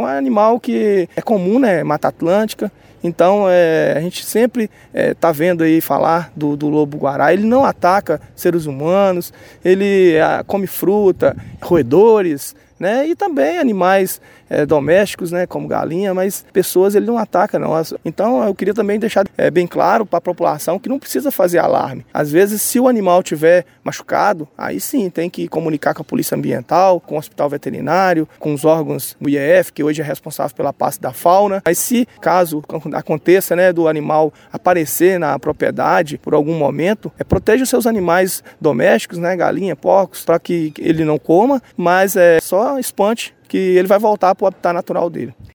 um animal que é comum, né, Mata Atlântica. Então a gente sempre está vendo aí falar do lobo-guará. Ele não ataca seres humanos, ele come fruta, roedores, né? E também animais domésticos, né? Como galinha, mas pessoas ele não ataca, não. Então eu queria também deixar bem claro para a população que não precisa fazer alarme. Às vezes, se o animal tiver machucado, aí sim tem que comunicar com a polícia ambiental, com o hospital veterinário, com os órgãos do IEF, que hoje é responsável pela pasta da fauna. Mas se caso aconteça, né, do animal aparecer na propriedade por algum momento, proteja os seus animais domésticos, né, galinha, porcos, para que ele não coma, mas só espante que ele vai voltar para o habitat natural dele.